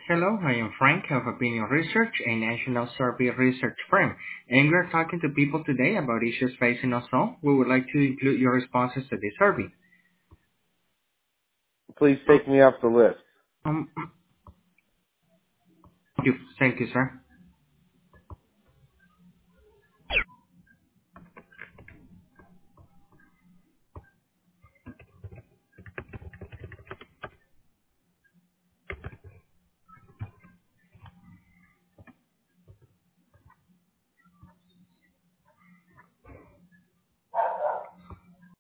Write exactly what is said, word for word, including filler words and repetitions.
Hello, I am Frank of Opinion Research, a national survey research firm, and we're talking to people today about issues facing us all. We would like to include your responses to this survey. Please take me off the list. Um, thank you, thank you, sir.